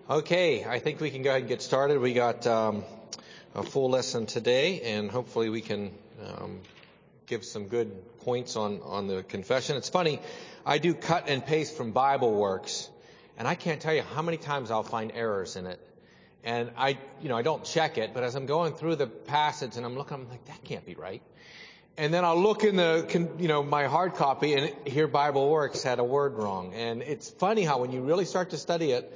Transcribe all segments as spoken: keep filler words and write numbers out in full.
Okay, I think we can go ahead and get started. We got um, a full lesson today, and hopefully we can um, give some good points on, on the confession. It's funny, I do cut and paste from Bible Works, and I can't tell you how many times I'll find errors in it. And I, you know, I don't check it, but as I'm going through the passage and I'm looking, I'm like, that can't be right. And then I'll look in the, you know, my hard copy, and here Bible Works had a word wrong. And it's funny how when you really start to study it,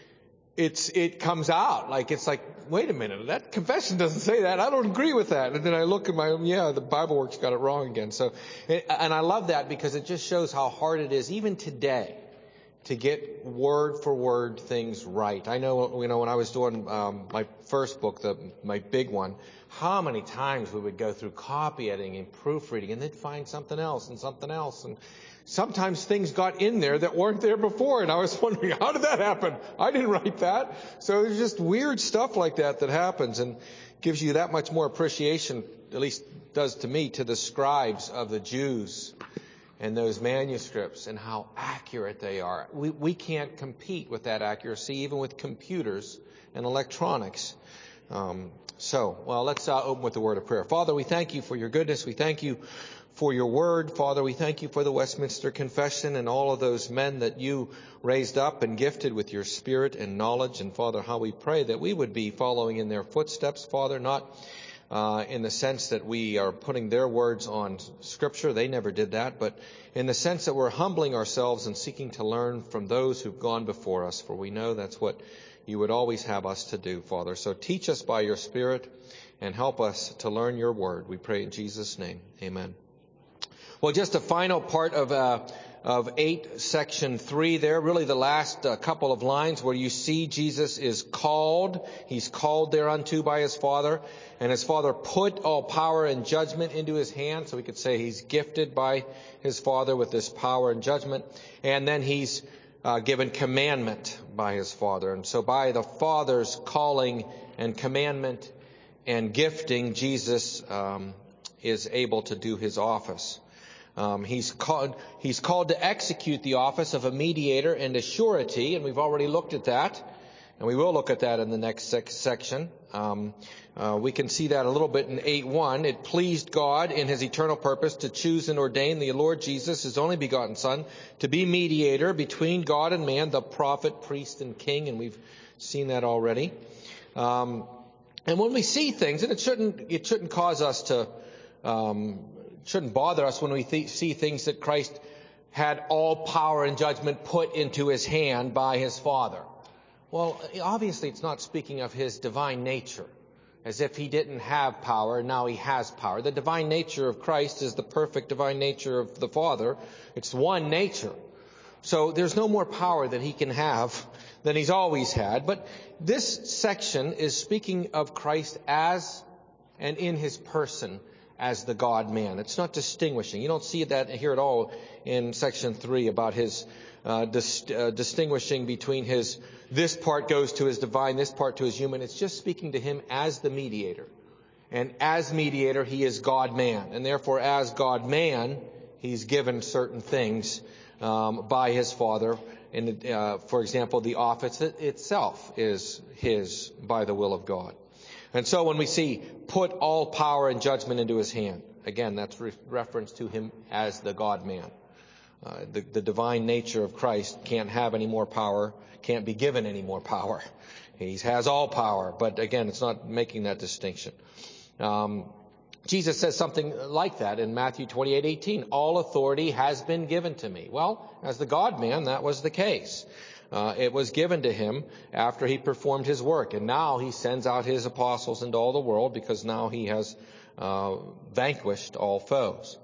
It's, it comes out like, it's like, wait a minute, that confession doesn't say that. I don't agree with that. And then I look at my, yeah, the Bible Works got it wrong again. So, and I love that because it just shows how hard it is, even today, to get word for word things right. I know, you know, when I was doing, um, my first book, the, my big one, how many times we would go through copy editing and proofreading and then find something else and something else. And sometimes things got in there that weren't there before, and I was wondering, how did that happen? I didn't write that. So there's just weird stuff like that that happens and gives you that much more appreciation, at least does to me, to the scribes of the Jews and those manuscripts and how accurate they are. We, we can't compete with that accuracy, even with computers and electronics. Um, so, well, let's uh, open with the word of prayer. Father, we thank you for your goodness. We thank you for your word. Father, we thank you for the Westminster Confession and all of those men that you raised up and gifted with your spirit and knowledge. And Father, how we pray that we would be following in their footsteps, Father, not uh, in the sense that we are putting their words on Scripture. They never did that. But in the sense that we're humbling ourselves and seeking to learn from those who've gone before us. For we know that's what you would always have us to do, Father. So teach us by your Spirit and help us to learn your word. We pray in Jesus' name. Amen. Well, just a final part of uh, of eight, section three there, really the last uh, couple of lines where you see Jesus is called. He's called thereunto by his Father, and his Father put all power and judgment into his hand. So we could say he's gifted by his Father with this power and judgment. And then he's uh, given commandment by his Father. And so by the Father's calling and commandment and gifting, Jesus um, is able to do his office. Um, he's called, he's called to execute the office of a mediator and a surety, and we've already looked at that, and we will look at that in the next sec- section. Um, uh, we can see that a little bit in eight one. It pleased God in his eternal purpose to choose and ordain the Lord Jesus, his only begotten Son, to be mediator between God and man, the prophet, priest, and king, and we've seen that already. Um, and when we see things, and it shouldn't, it shouldn't cause us to, um, shouldn't bother us when we th- see things that Christ had all power and judgment put into his hand by his Father. Well, obviously it's not speaking of his divine nature, as if he didn't have power and now he has power. The divine nature of Christ is the perfect divine nature of the Father. It's one nature. So there's no more power that he can have than he's always had. But this section is speaking of Christ as and in his person as the God-man. It's not distinguishing. You don't see that here at all in section three about his uh, dis- uh, distinguishing between his, this part goes to his divine, this part to his human. It's just speaking to him as the mediator. And as mediator, he is God-man. And therefore, as God-man, he's given certain things um, by his Father. And, uh, for example, the office itself is his by the will of God. And so when we see, put all power and judgment into his hand, again, that's re- reference to him as the God-man. Uh, the, the divine nature of Christ can't have any more power, can't be given any more power. He has all power, but again, it's not making that distinction. Um, Jesus says something like that in Matthew twenty-eight eighteen. All authority has been given to me. Well, as the God-man, that was the case. Uh, it was given to him after he performed his work. And now he sends out his apostles into all the world because now he has uh, vanquished all foes.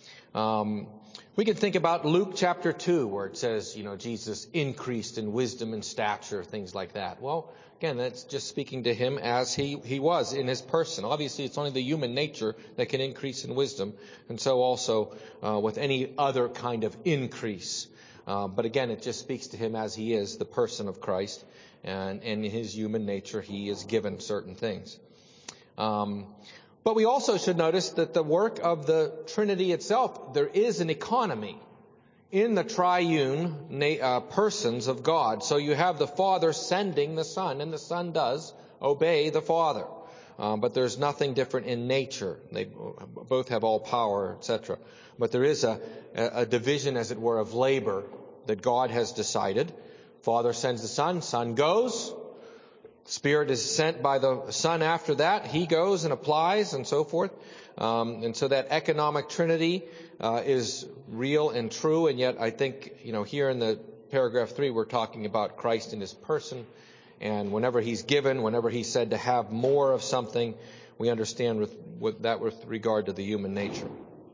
Um, we can think about Luke chapter two, where it says, you know, Jesus increased in wisdom and stature, things like that. Well, again, that's just speaking to him as he, he was in his person. Obviously, it's only the human nature that can increase in wisdom. And so also uh, with any other kind of increase. Uh, but again, it just speaks to him as he is, the person of Christ, and, and in his human nature, he is given certain things. Um, but we also should notice that the work of the Trinity itself, there is an economy. in the triune na- uh, persons of God. So you have the Father sending the Son, and the Son does obey the Father. Um, but there's nothing different in nature. They both have all power, et cetera. But there is a, a division, as it were, of labor that God has decided. Father sends the Son, Son goes. Spirit is sent by the Son after that. He goes and applies and so forth. Um, and so that economic trinity uh, is real and true. And yet I think, you know, here in the paragraph three, we're talking about Christ in his person. And whenever he's given, whenever he's said to have more of something, we understand with, with that with regard to the human nature.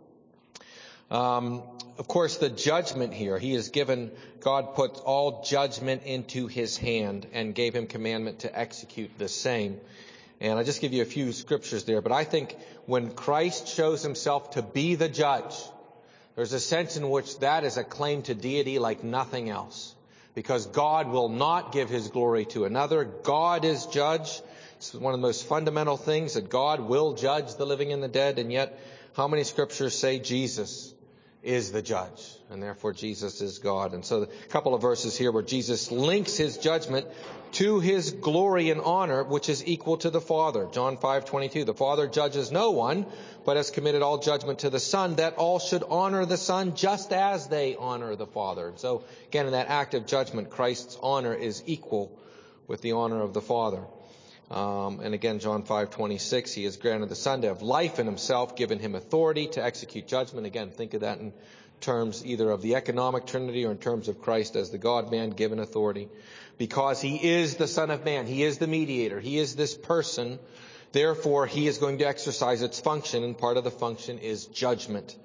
Um, of course, the judgment here, he is given, God put all judgment into his hand and gave him commandment to execute the same. And I'll just give you a few scriptures there. But I think when Christ shows himself to be the judge, there's a sense in which that is a claim to deity like nothing else. Because God will not give his glory to another. God is judge. It's one of the most fundamental things, that God will judge the living and the dead. And yet, how many scriptures say Jesus is the judge, and therefore Jesus is God? And so a couple of verses here where Jesus links his judgment to his glory and honor, which is equal to the Father. John five twenty-two, the Father judges no one, but has committed all judgment to the Son, that all should honor the Son just as they honor the Father. And so again, in that act of judgment, Christ's honor is equal with the honor of the Father. Um, and again, John five twenty-six, he has granted the Son to have life in himself, given him authority to execute judgment. Again, think of that in terms either of the economic trinity or in terms of Christ as the God-man given authority. Because he is the Son of Man, he is the mediator, he is this person, therefore he is going to exercise its function, and part of the function is judgment.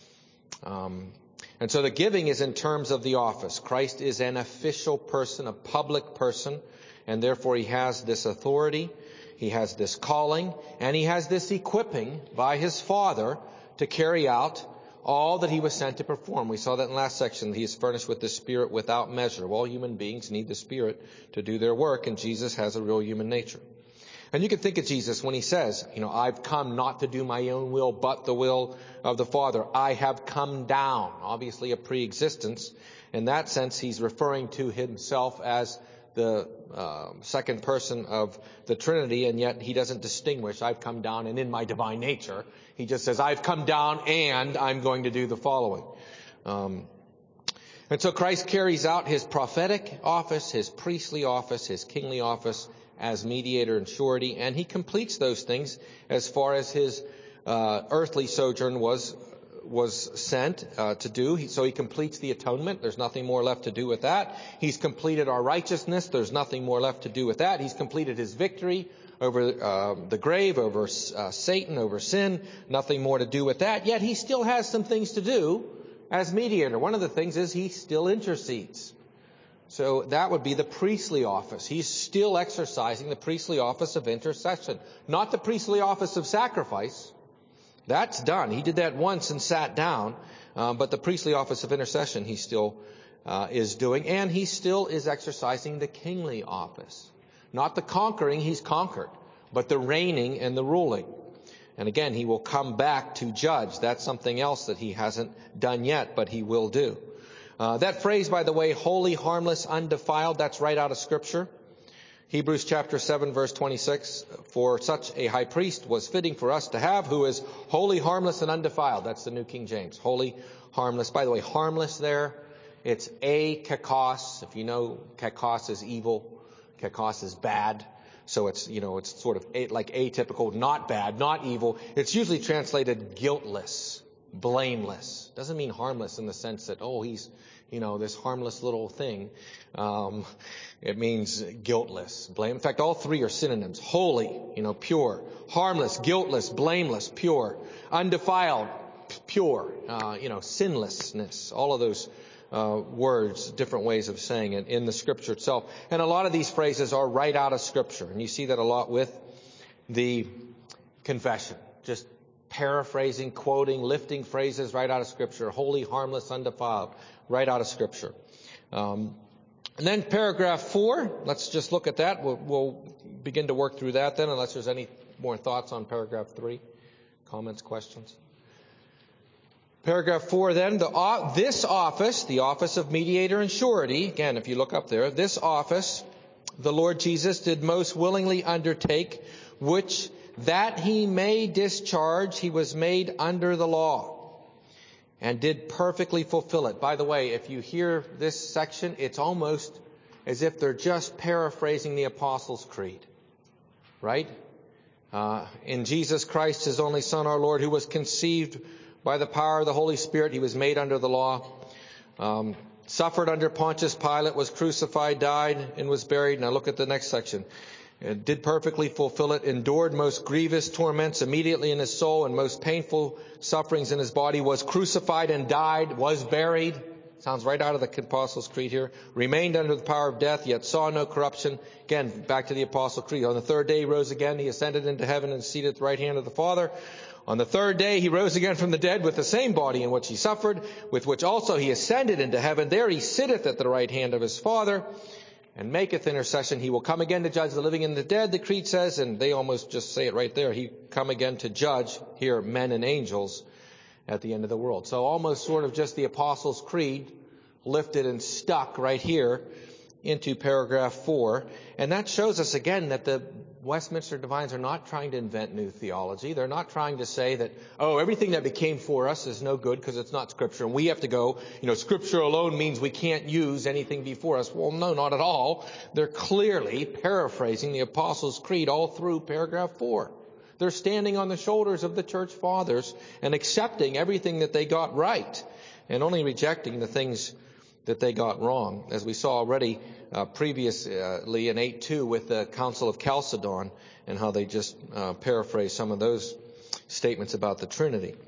Um, and so the giving is in terms of the office. Christ is an official person, a public person, and therefore he has this authority, he has this calling, and he has this equipping by his Father to carry out all that he was sent to perform. We saw that in the last section. He is furnished with the Spirit without measure. Well, human beings need the Spirit to do their work, and Jesus has a real human nature. And you can think of Jesus when he says, you know, I've come not to do my own will, but the will of the Father. I have come down. Obviously a pre-existence. In that sense, he's referring to himself as the uh, second person of the Trinity, and yet he doesn't distinguish, I've come down and in my divine nature. He just says, I've come down and I'm going to do the following. Um, and so Christ carries out his prophetic office, his priestly office, his kingly office as mediator and surety, and he completes those things as far as his uh, earthly sojourn was was sent uh, to do. He, so he completes the atonement. There's nothing more left to do with that. He's completed our righteousness. There's nothing more left to do with that. He's completed his victory over uh, the grave, over uh, Satan, over sin. Nothing more to do with that. Yet he still has some things to do as mediator. One of the things is he still intercedes. So that would be the priestly office. He's still exercising the priestly office of intercession, not the priestly office of sacrifice. That's done. He did that once and sat down. Um, but the priestly office of intercession he still uh, is doing. And he still is exercising the kingly office. Not the conquering, he's conquered, but the reigning and the ruling. And again, he will come back to judge. That's something else that he hasn't done yet, but he will do. Uh, that phrase, by the way, holy, harmless, undefiled, that's right out of Scripture. Hebrews chapter seven, verse twenty-six, for such a high priest was fitting for us to have, who is holy, harmless, and undefiled. That's the New King James. Holy, harmless. By the way, harmless there, it's a kakos. If you know, kakos is evil. Kakos is bad. So it's, you know, it's sort of a, like atypical, not bad, not evil. It's usually translated guiltless, blameless. Doesn't mean harmless in the sense that, oh, he's, you know, this harmless little thing. Um, it means guiltless, blame. In fact, all three are synonyms. Holy, you know, pure. Harmless, guiltless, blameless, pure. Undefiled, pure. Uh, you know, sinlessness. All of those uh, words, different ways of saying it in the Scripture itself. And a lot of these phrases are right out of Scripture. And you see that a lot with the confession. Just paraphrasing, quoting, lifting phrases right out of Scripture. Holy, harmless, undefiled. Right out of Scripture. Um, and then paragraph four, let's just look at that. We'll, we'll begin to work through that then, unless there's any more thoughts on paragraph three. Comments, questions? Paragraph four then, the, uh, this office, the office of mediator and surety, again, if you look up there, this office, the Lord Jesus did most willingly undertake, which that he may discharge, he was made under the law, and did perfectly fulfill it. By the way, if you hear this section, it's almost as if they're just paraphrasing the Apostles' Creed, right? Uh, in Jesus Christ, his only Son, our Lord, who was conceived by the power of the Holy Spirit, he was made under the law, um, suffered under Pontius Pilate, was crucified, died, and was buried. Now look at the next section. It did perfectly fulfill it, endured most grievous torments immediately in his soul and most painful sufferings in his body, was crucified and died, was buried. Sounds right out of the Apostles' Creed here. Remained under the power of death, yet saw no corruption. Again, back to the Apostles' Creed. On the third day he rose again. He ascended into heaven and seated at the right hand of the Father. On the third day he rose again from the dead with the same body in which he suffered, with which also he ascended into heaven. There he sitteth at the right hand of his Father, and maketh intercession. He will come again to judge the living and the dead, the Creed says, and they almost just say it right there. He come again to judge, here, men and angels at the end of the world. So almost sort of just the Apostles' Creed lifted and stuck right here into paragraph four. And that shows us again that the Westminster Divines are not trying to invent new theology. They're not trying to say that, oh, everything that became for us is no good because it's not Scripture. And we have to go, you know, Scripture alone means we can't use anything before us. Well, no, not at all. They're clearly paraphrasing the Apostles' Creed all through paragraph four. They're standing on the shoulders of the church fathers and accepting everything that they got right and only rejecting the things that they got wrong, as we saw already uh, previously in eight two with the Council of Chalcedon and how they just uh, paraphrased some of those statements about the Trinity.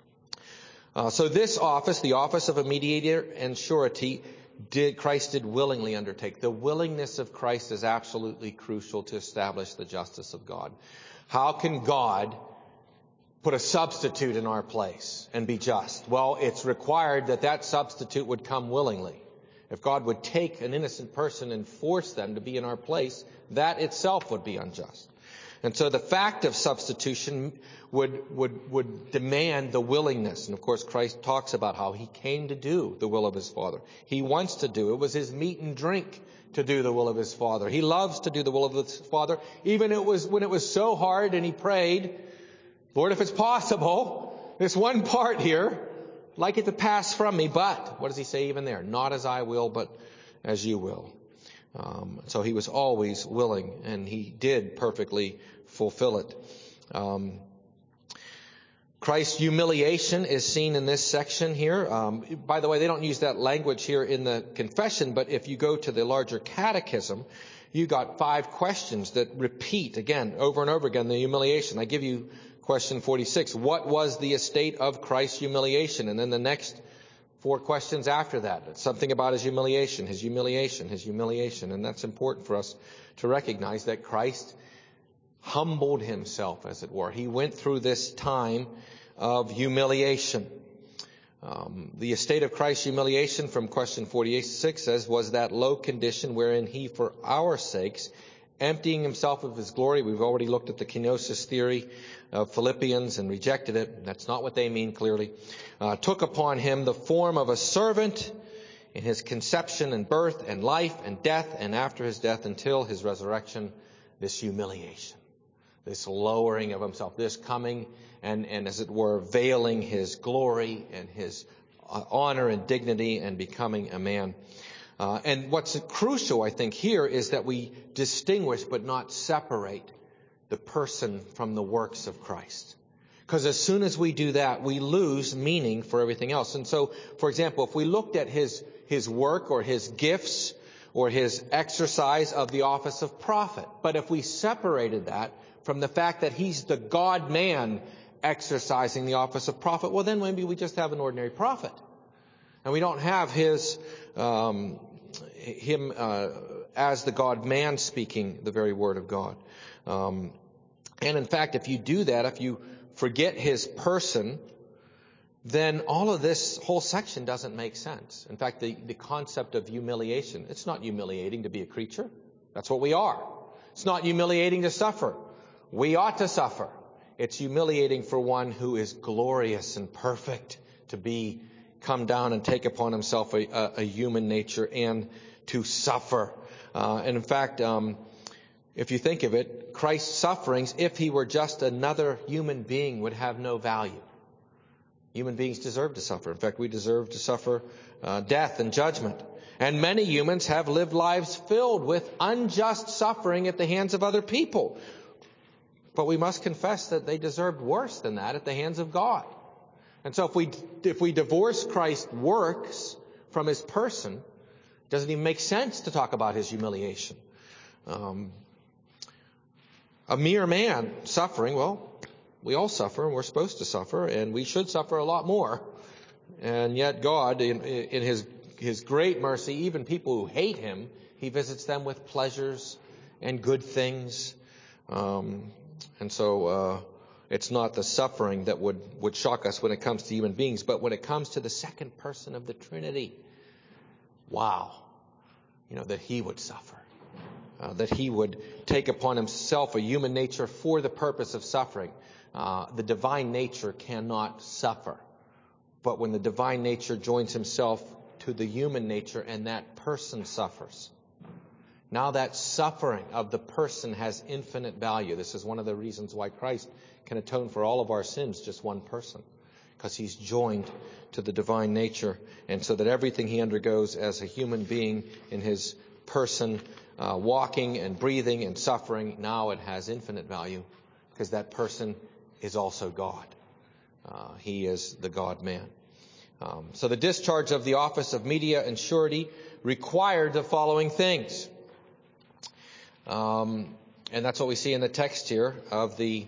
Uh, so this office, the office of a mediator and surety, did Christ did willingly undertake. The willingness of Christ is absolutely crucial to establish the justice of God. How can God put a substitute in our place and be just? Well, it's required that that substitute would come willingly. If God would take an innocent person and force them to be in our place, that itself would be unjust. And so the fact of substitution would, would, would demand the willingness. And of course, Christ talks about how he came to do the will of his Father. He wants to do. It was his meat and drink to do the will of his Father. He loves to do the will of his Father. Even it was when it was so hard and he prayed, Lord, if it's possible, this one part here, I'd like it to pass from me, but, what does he say even there? Not as I will, but as you will. Um, so he was always willing, and he did perfectly fulfill it. Um, Christ's humiliation is seen in this section here. Um, by the way, they don't use that language here in the confession, but if you go to the larger catechism, you got five questions that repeat again, over and over again, the humiliation. I give you question forty-six. What was the estate of Christ's humiliation? And then the next four questions after that. It's something about his humiliation, his humiliation, his humiliation. And that's important for us to recognize that Christ humbled himself, as it were. He went through this time of humiliation. Um, the estate of Christ's humiliation from question forty-six says, was that low condition wherein he, for our sakes, emptying himself of his glory. We've already looked at the kenosis theory of Philippians and rejected it. That's not what they mean, clearly. Uh, took upon him the form of a servant in his conception and birth and life and death, and after his death until his resurrection, this humiliation, this lowering of himself, this coming and, and as it were, veiling his glory and his uh, honor and dignity and becoming a man. Uh, and what's crucial, I think, here is that we distinguish but not separate the person from the works of Christ. Because as soon as we do that, we lose meaning for everything else. And so, for example, if we looked at his, his work or his gifts or his exercise of the office of prophet, but if we separated that from the fact that he's the God-man exercising the office of prophet, well, then maybe we just have an ordinary prophet. And we don't have his, um, him uh, as the God-man speaking the very word of God. Um, and in fact, if you do that, if you forget his person, then all of this whole section doesn't make sense. In fact, the, the concept of humiliation, it's not humiliating to be a creature. That's what we are. It's not humiliating to suffer. We ought to suffer. It's humiliating for one who is glorious and perfect to be, come down and take upon himself a, a, a human nature and to suffer. Uh, and in fact, um, if you think of it, Christ's sufferings, if he were just another human being, would have no value. Human beings deserve to suffer. In fact, we deserve to suffer uh, death and judgment. And many humans have lived lives filled with unjust suffering at the hands of other people. But we must confess that they deserved worse than that at the hands of God. And so if we if we divorce Christ's works from his person, it doesn't even make sense to talk about his humiliation. Um, a mere man suffering, well, we all suffer, and we're supposed to suffer, and we should suffer a lot more. And yet God, in, in his his great mercy, even people who hate him, he visits them with pleasures and good things. Um, and so uh, it's not the suffering that would, would shock us when it comes to human beings, but when it comes to the second person of the Trinity, wow, you know, that he would suffer. Uh, that he would take upon himself a human nature for the purpose of suffering. Uh, the divine nature cannot suffer. But when the divine nature joins himself to the human nature and that person suffers, now that suffering of the person has infinite value. This is one of the reasons why Christ can atone for all of our sins, just one person, because he's joined to the divine nature, and so that everything he undergoes as a human being in his person, uh, walking and breathing and suffering, now it has infinite value because that person is also God. Uh, he is the God-man. Um, so the discharge of the office of media and surety required the following things. Um, and that's what we see in the text here of the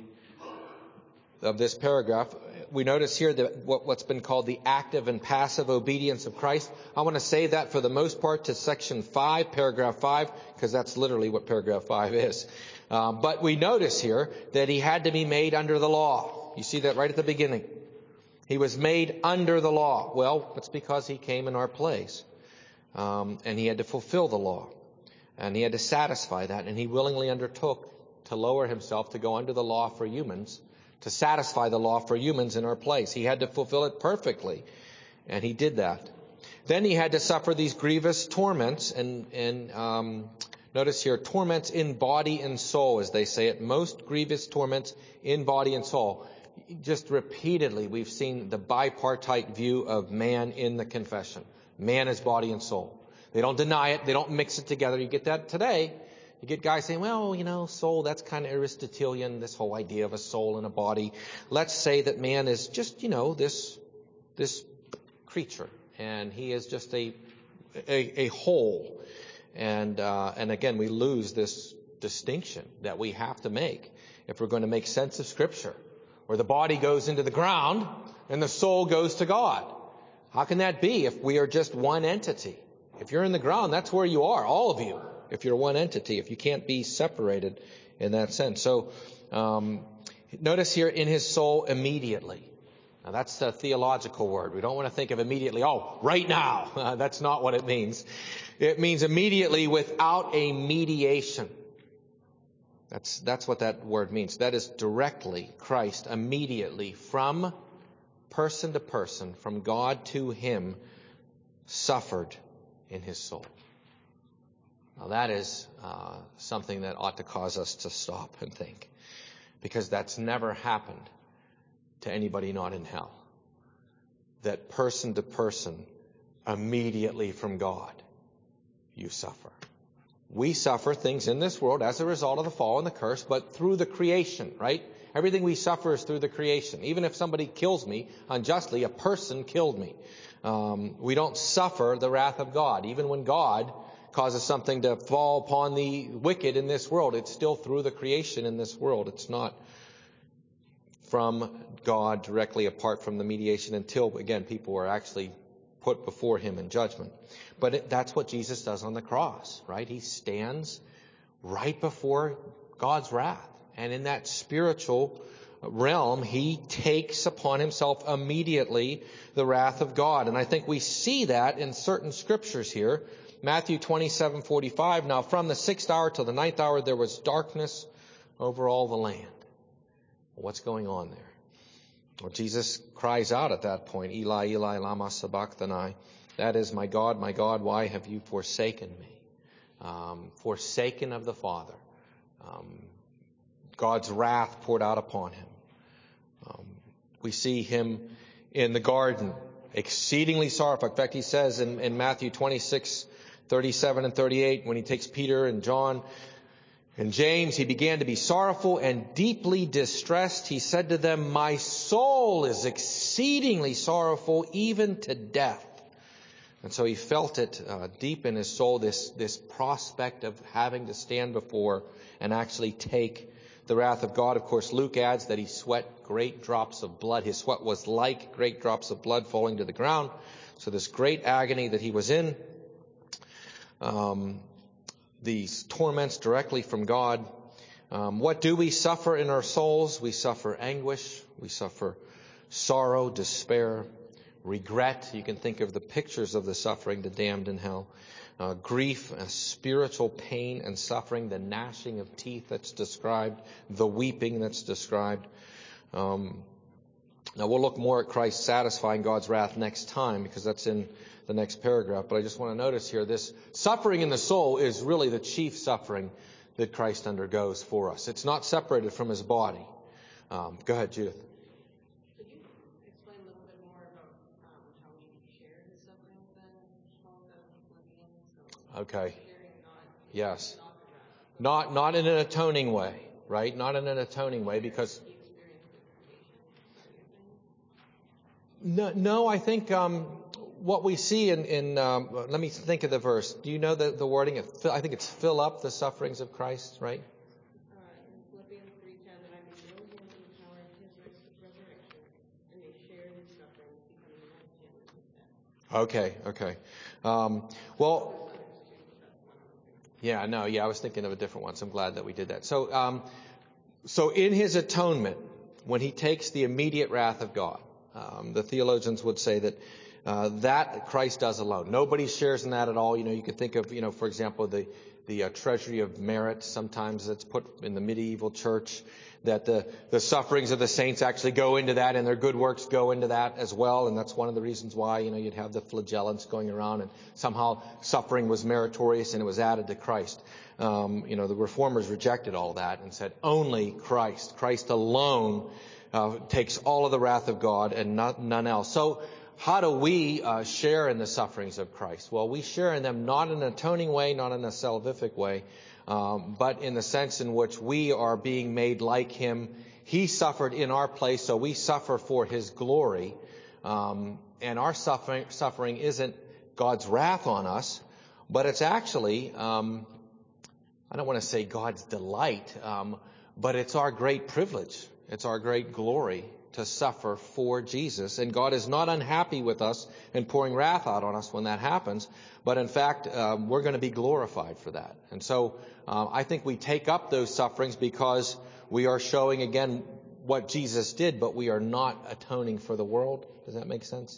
of this paragraph. We notice here that what, what's been called the active and passive obedience of Christ. I want to say that for the most part to section five, paragraph five, because that's literally what paragraph five is. Uh, but we notice here that he had to be made under the law. You see that right at the beginning. He was made under the law. Well, it's because he came in our place. Um, and he had to fulfill the law. And he had to satisfy that. And he willingly undertook to lower himself to go under the law for humans, to satisfy the law for humans in our place. He had to fulfill it perfectly. And he did that. Then he had to suffer these grievous torments. And, and um, notice here, torments in body and soul, as they say it. Most grievous torments in body and soul. Just repeatedly, we've seen the bipartite view of man in the confession. Man is body and soul. They don't deny it. They don't mix it together. You get that today. You get guys saying, well, you know, soul, that's kind of Aristotelian, this whole idea of a soul and a body. Let's say that man is just, you know, this this creature. And he is just a a, a whole. And, uh, and again, we lose this distinction that we have to make if we're going to make sense of Scripture, where the body goes into the ground and the soul goes to God. How can that be if we are just one entity? If you're in the ground, that's where you are, all of you, if you're one entity, if you can't be separated in that sense. So um, notice here, in his soul, immediately. Now, that's a theological word. We don't want to think of immediately, oh, right now. Uh, that's not what it means. It means immediately without a mediation. That's, that's what that word means. That is directly, Christ, immediately, from person to person, from God to him, suffered in his soul. Now that is uh, something that ought to cause us to stop and think, because that's never happened to anybody not in hell. That person to person, immediately from God, you suffer. We suffer things in this world as a result of the fall and the curse, but through the creation, right? Everything we suffer is through the creation. Even if somebody kills me unjustly, a person killed me. Um, we don't suffer the wrath of God. Even when God causes something to fall upon the wicked in this world, it's still through the creation in this world. It's not from God directly apart from the mediation until, again, people are actually put before him in judgment. But it, that's what Jesus does on the cross, right? He stands right before God's wrath. And in that spiritual realm, he takes upon himself immediately the wrath of God. And I think we see that in certain scriptures here. Matthew twenty-seven forty-five, now from the sixth hour till the ninth hour there was darkness over all the land. What's going on there? Well, Jesus cries out at that point, Eli, Eli, lama sabachthani. That is, my God, my God, why have you forsaken me? Um, forsaken of the Father. Um, God's wrath poured out upon him. Um, we see him in the garden, exceedingly sorrowful. In fact, he says in, in Matthew twenty-six, thirty-seven and thirty-eight, when he takes Peter and John and James, he began to be sorrowful and deeply distressed. He said to them, my soul is exceedingly sorrowful, even to death. And so he felt it uh, deep in his soul, this, this prospect of having to stand before and actually take the wrath of God. Of course, Luke adds that he sweat great drops of blood. His sweat was like great drops of blood falling to the ground. So this great agony that he was in, um, these torments directly from God. Um, what do we suffer in our souls? We suffer anguish. We suffer sorrow, despair, regret. You can think of the pictures of the suffering, the damned in hell. Uh, grief, uh, spiritual pain and suffering, the gnashing of teeth that's described, the weeping that's described. Um, now we'll look more at Christ satisfying God's wrath next time, because that's in the next paragraph. But I just want to notice here, this suffering in the soul is really the chief suffering that Christ undergoes for us. It's not separated from his body. Um, go ahead, Judith. Could you explain a little bit more about um, how we share his sufferings then? Paul says in Philippians. So Okay. sharing not, Yes. not the wrath. Not not in an atoning way, right? Not in an atoning way, because He experienced the creation. no, no I think um, what we see in, in um, let me think of the verse. Do you know the, the wording? I think it's fill up the sufferings of Christ, right? Uh, in Philippians three ten, that I may know him in the power of his res- resurrection and may share his sufferings, becoming like him in his death. Okay, okay. Um, well, yeah, no, yeah, I was thinking of a different one, so I'm glad that we did that. So, um, so in his atonement, when he takes the immediate wrath of God, um, the theologians would say that uh, that Christ does alone. Nobody shares in that at all. You know, you could think of, you know, for example, the the uh, treasury of merit. Sometimes it's put in the medieval church that the the sufferings of the saints actually go into that, and their good works go into that as well. And that's one of the reasons why, you know, you'd have the flagellants going around, and somehow suffering was meritorious and it was added to Christ. Um, you know, the reformers rejected all that and said only Christ, Christ alone uh, takes all of the wrath of God and not, none else. So how do we uh, share in the sufferings of Christ? Well, we share in them not in an atoning way, not in a salvific way, um, but in the sense in which we are being made like him. He suffered in our place, so we suffer for his glory. Um, and our suffering, suffering isn't God's wrath on us, but it's actually, um, I don't want to say God's delight, um, but it's our great privilege. It's our great glory to suffer for Jesus. And God is not unhappy with us and pouring wrath out on us when that happens. But in fact, um, we're going to be glorified for that. And so uh, I think we take up those sufferings because we are showing again what Jesus did, but we are not atoning for the world. Does that make sense?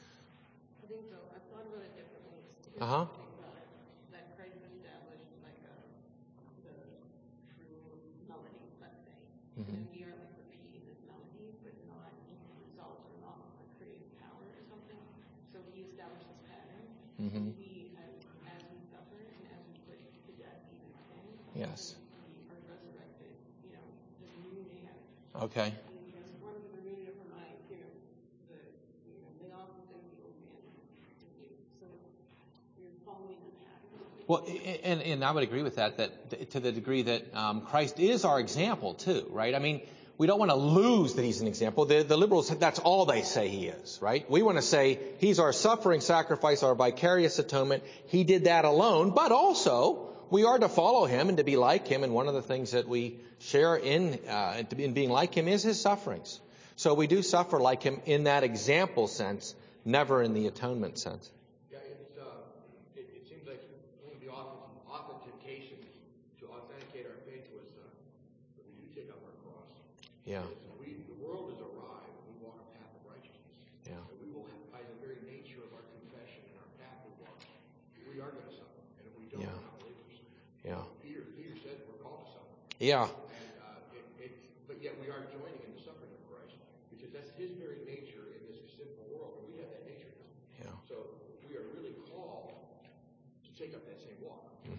I think so. I've thought about it differently. Uh-huh. That Christ established like a, the true melody, let's say. Mm-hmm. And we are like repeating this melody, but not in the result or not a creative power or something. So he established this pattern. Mm-hmm. And we, as, as we suffer and as we put to death even sin, Yes. we are resurrected, you know, the new man. Okay. And he transforms the renewing of our mind, you know, the, you know, lay off the things the old man in you. So you're following the pattern. Well, and, and I would agree with that, that to the degree that um, Christ is our example too, right? I mean, we don't want to lose that he's an example. The, the liberals, that's all they say he is, right? We want to say he's our suffering sacrifice, our vicarious atonement. He did that alone, but also we are to follow him and to be like him. And one of the things that we share in, uh, in being like him is his sufferings. So we do suffer like him in that example sense, never in the atonement sense. Yeah, it's, uh, it, it seems like one of the authentications to authenticate our faith was uh, that we do take up our cross. Yeah. We, the world has arrived, and we walk a path of righteousness. Yeah. And we will, have, by the very nature of our confession and our path we walk, we are going to suffer. And if we don't, Yeah. we're not believers. Yeah. Peter, Peter said we're called to suffer. Yeah. And, uh, it, it, but yet we are joining in the suffering of Christ, because that's his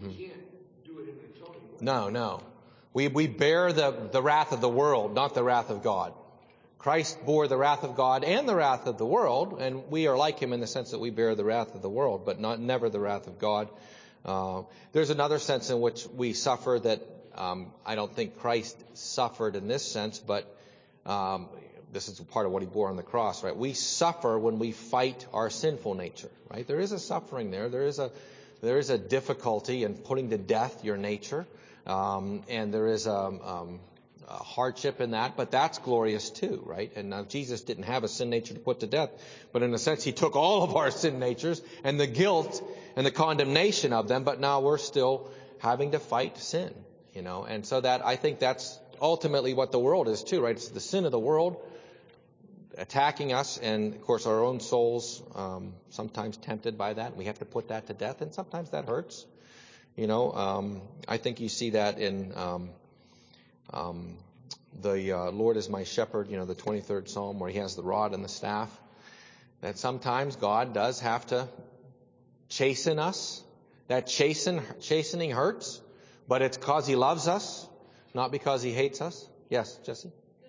Mm-hmm. You can't do it in an atoning way. No, no. We, we bear the, the wrath of the world, not the wrath of God. Christ bore the wrath of God and the wrath of the world, and we are like him in the sense that we bear the wrath of the world, but not never the wrath of God. Uh, there's another sense in which we suffer that um, I don't think Christ suffered in this sense, but um, this is part of what he bore on the cross, right? We suffer when we fight our sinful nature, right? There is a suffering there. There is a there is a difficulty in putting to death your nature, um, and there is a, um, a hardship in that, but that's glorious too, right? And now Jesus didn't have a sin nature to put to death, but in a sense he took all of our sin natures and the guilt and the condemnation of them, but now we're still having to fight sin, you know, and so that I think that's ultimately what the world is too, right? It's the sin of the world attacking us, and of course our own souls um, sometimes tempted by that. We have to put that to death, and sometimes that hurts. You know, um, I think you see that in um, um, the uh, Lord is my shepherd, you know, the twenty-third Psalm, where he has the rod and the staff. That sometimes God does have to chasten us. That chasten, chastening hurts, but it's because he loves us, not because he hates us. Yes, Jesse?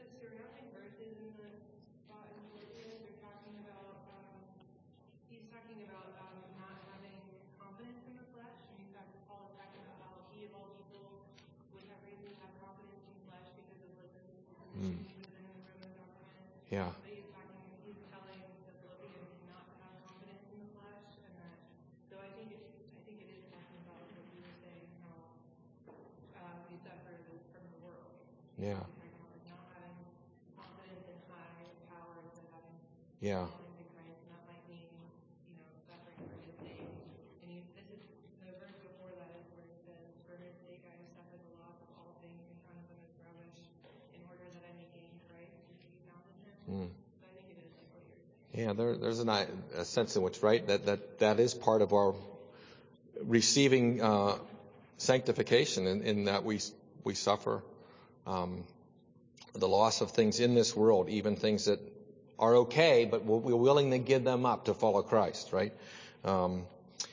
Yeah. But he's talking, he's telling the Philippians not to have confidence in the flesh, and that. So I think it, I think it is talking about what you were saying, how uh, we suffer from the world. Yeah. Not having confidence in high powers and having Yeah. confidence in Christ, and that might mean, you know, suffering for his sake. And he, this is the verse before that is where he says, "For his sake I have suffered the loss of all things and count them as rubbish, in order that I may gain Christ and be found in him." Mm. So I think it is like what you're saying. Yeah, there, there's an, a sense in which, right, that, that, that is part of our receiving uh, sanctification in, in that we we suffer um, the loss of things in this world, even things that are okay, but we're, we're willing to give them up to follow Christ, right? Um,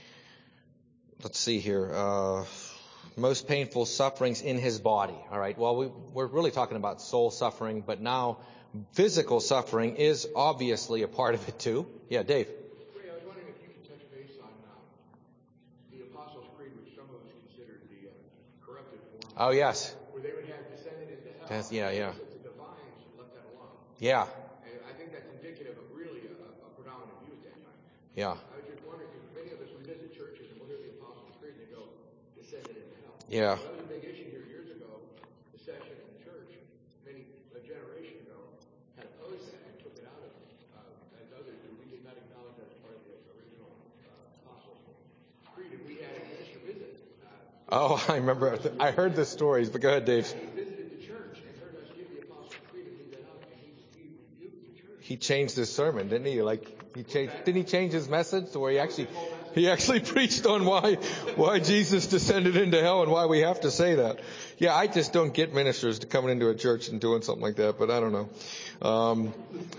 let's see here. Uh, most painful sufferings in his body. All right. Well, we, we're really talking about soul suffering, but now physical suffering is obviously a part of it too. Yeah, Dave. Ray, I was wondering if you could touch base on uh, the Apostles' Creed, which some of us considered the uh, corrupted form. Oh, yes. Where they would have descended into hell. That's, yeah, yeah. So the divines left that alone. Yeah. And I think that's indicative of really a, a predominant view at that time. Yeah. I was just wondering, because many of us, we visit churches and we'll hear the Apostles' Creed and they go, descended into hell. Yeah. That was a big issue here years ago. The session in the church, many, a generation ago, had opposed that and took it out of, uh, as others do. We did not acknowledge that as part of the original uh, Apostles' Creed. And we had a minister visit. Uh, Oh, I remember. I heard the stories, but go ahead, Dave. he visited the church and heard us give the Apostles' Creed and leave that out, and he, he rebuked the church. He changed his sermon, didn't he? Like he changed. Didn't he change his message to where he actually he actually preached on why why Jesus descended into hell and why we have to say that? Yeah, I just don't get ministers to coming into a church and doing something like that, but I don't know. Um,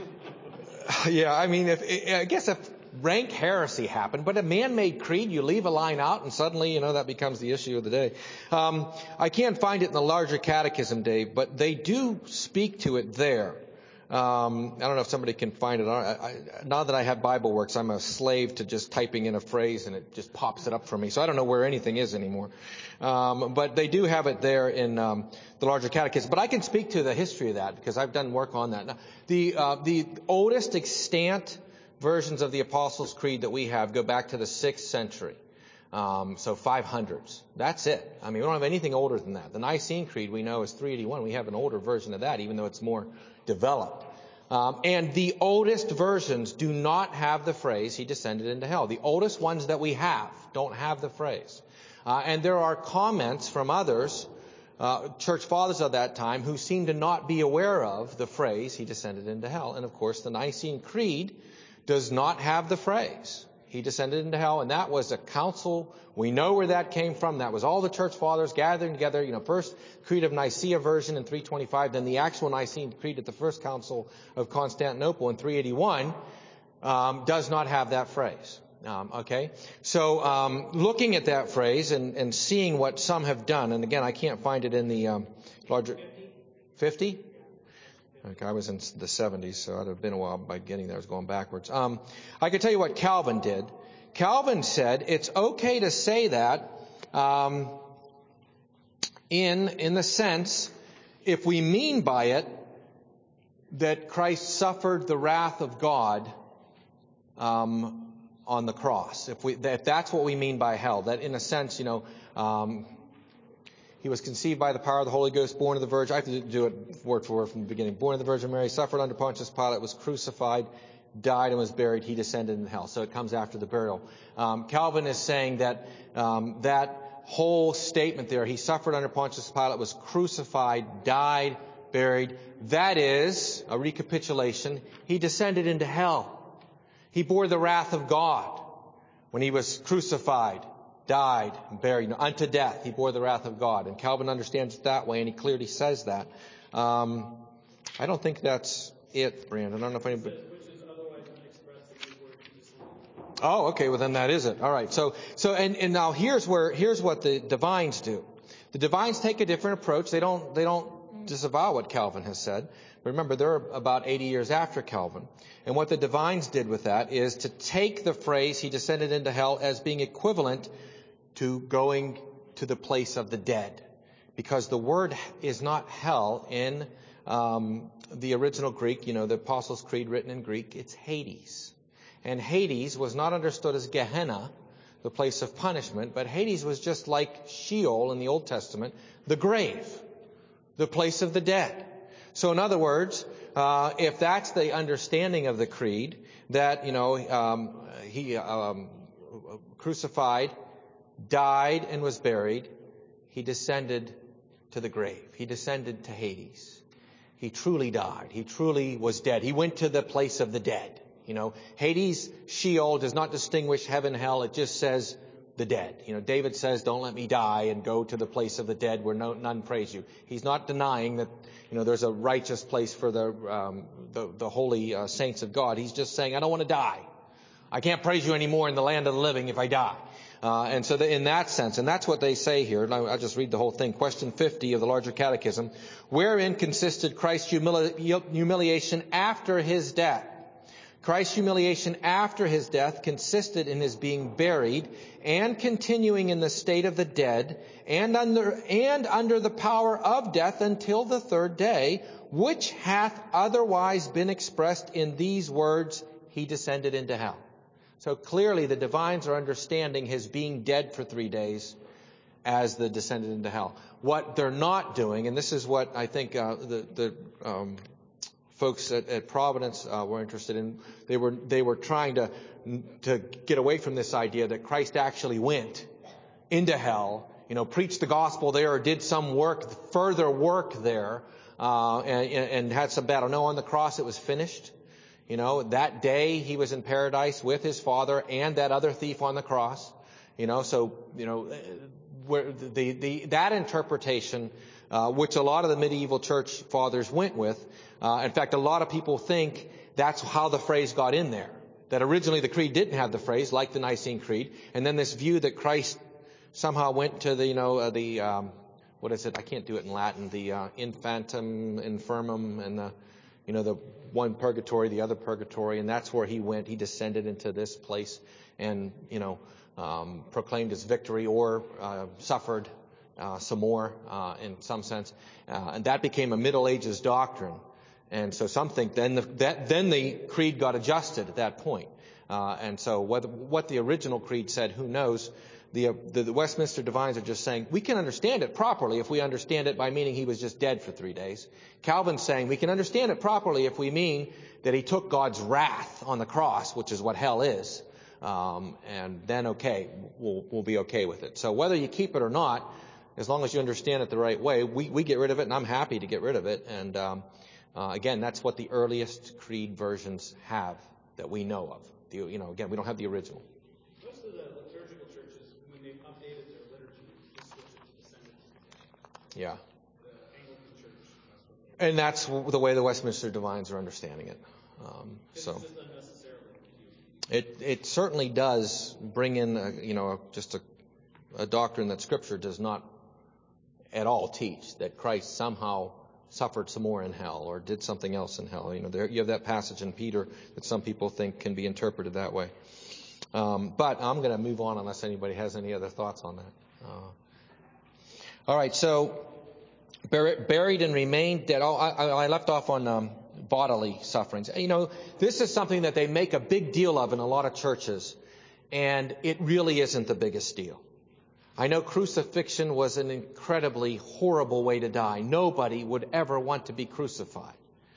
yeah, I mean, if I guess if rank heresy happened, but a man-made creed, you leave a line out, and suddenly, you know, that becomes the issue of the day. Um, I can't find it in the larger catechism, Dave, but they do speak to it there. Um, I don't know if somebody can find it. I, I, now that I have Bible Works, I'm a slave to just typing in a phrase and it just pops it up for me. So I don't know where anything is anymore. Um, but they do have it there in um, the larger catechism. But I can speak to the history of that because I've done work on that. Now, the uh, the oldest extant versions of the Apostles' Creed that we have go back to the sixth century. Um, so five hundreds. That's it. I mean, we don't have anything older than that. The Nicene Creed we know is three eighty-one. We have an older version of that, even though it's more developed. Um, and the oldest versions do not have the phrase, he descended into hell. The oldest ones that we have don't have the phrase. Uh, and there are comments from others, uh, church fathers of that time, who seem to not be aware of the phrase, he descended into hell. And of course, the Nicene Creed does not have the phrase, he descended into hell, and that was a council. We know where that came from. That was all the church fathers gathering together. You know, first Creed of Nicaea version in three twenty-five, then the actual Nicene Creed at the First Council of Constantinople in three eighty-one um, does not have that phrase. Um, okay, so um, looking at that phrase and, and seeing what some have done, and again, I can't find it in the um, larger fifty. Okay, I was in the seventies, so I'd have been a while by getting there. I was going backwards. Um, I can tell you what Calvin did. Calvin said it's okay to say that um, in in the sense, if we mean by it that Christ suffered the wrath of God um, on the cross. If we, if that's what we mean by hell, that in a sense, you know, um, he was conceived by the power of the Holy Ghost, born of the Virgin. I have to do it word for word from the beginning. Born of the Virgin Mary, suffered under Pontius Pilate, was crucified, died, and was buried. He descended into hell. So it comes after the burial. Um, Calvin is saying that um, that whole statement there, he suffered under Pontius Pilate, was crucified, died, buried. That is a recapitulation. He descended into hell. He bore the wrath of God when he was crucified, died, and buried. Unto death, he bore the wrath of God. And Calvin understands it that way, and he clearly says that. Um, I don't think that's it, Brandon. I don't know if anybody... Which is otherwise unexpressed in the word descended. Oh, okay. Well, then that is it. All right. So, so, and, and now here's where, here's what the divines do. The divines take a different approach. They don't, they don't disavow what Calvin has said. Remember, they're about eighty years after Calvin. And what the divines did with that is to take the phrase, he descended into hell, as being equivalent to going to the place of the dead. Because the word is not hell in um, the original Greek, you know, the Apostles' Creed written in Greek, it's Hades. And Hades was not understood as Gehenna, the place of punishment, but Hades was just like Sheol in the Old Testament, the grave, the place of the dead. So in other words, uh, if that's the understanding of the creed, that, you know, um, he um, crucified, died, and was buried, he descended to the grave. He descended to Hades. He truly died. He truly was dead. He went to the place of the dead. You know, Hades, Sheol does not distinguish heaven, hell. It just says the dead. You know, David says, don't let me die and go to the place of the dead where no, none praise you. He's not denying that, you know, there's a righteous place for the um, the, the holy uh, saints of God. He's just saying, I don't want to die. I can't praise you anymore in the land of the living if I die. Uh, and so the, in that sense, and that's what they say here, and I, I'll just read the whole thing. Question fifty of the larger catechism. Wherein consisted Christ's humili- humiliation after his death? Christ's humiliation after his death consisted in his being buried and continuing in the state of the dead and under, and under the power of death until the third day, which hath otherwise been expressed in these words, he descended into hell. So clearly the divines are understanding his being dead for three days as the descended into hell. What they're not doing, and this is what I think uh, the, the um, folks at, at Providence uh, were interested in, they were they were trying to to get away from this idea that Christ actually went into hell, you know, preached the gospel there or did some work, further work there, uh, and, and had some battle. No, on the cross it was finished. You know, that day he was in paradise with his Father and that other thief on the cross. You know, so, you know, where the, the, that interpretation, uh, which a lot of the medieval church fathers went with, uh, in fact, a lot of people think that's how the phrase got in there. That originally the creed didn't have the phrase, like the Nicene Creed, and then this view that Christ somehow went to the, you know, uh, the, um, what is it? I can't do it in Latin. The uh, infantum, infirmum, and the, you know, the one purgatory, the other purgatory, and that's where he went. He descended into this place and, you know, um, proclaimed his victory or uh, suffered uh, some more uh, in some sense. Uh, and that became a Middle Ages doctrine. And so some think then the, that, then the creed got adjusted at that point. Uh, and so whether, what the original creed said, who knows? The, uh, the, the Westminster Divines are just saying, we can understand it properly if we understand it by meaning he was just dead for three days. Calvin's saying we can understand it properly if we mean that he took God's wrath on the cross, which is what hell is. Um, and then, okay, we'll, we'll be okay with it. So whether you keep it or not, as long as you understand it the right way, we, we get rid of it, and I'm happy to get rid of it. And um, uh, again, that's what the earliest creed versions have that we know of. The, you know, again, we don't have the original. Most of the liturgical churches, when they've updated their liturgy, just switch it to descendants. Yeah. The Anglican Church. That's what And that's the way the Westminster Divines are understanding it. Um, it's so. just unnecessarily confusing. it it certainly does bring in, a, you know, just a, a doctrine that Scripture does not at all teach, that Christ somehow suffered some more in hell or did something else in hell. You know, there you have that passage in Peter that some people think can be interpreted that way. Um, but I'm going to move on unless anybody has any other thoughts on that. Uh, all right, so buried and remained dead. Oh, I, I left off on um, bodily sufferings. You know, this is something that they make a big deal of in a lot of churches, and it really isn't the biggest deal. I know crucifixion was an incredibly horrible way to die. Nobody would ever want to be crucified.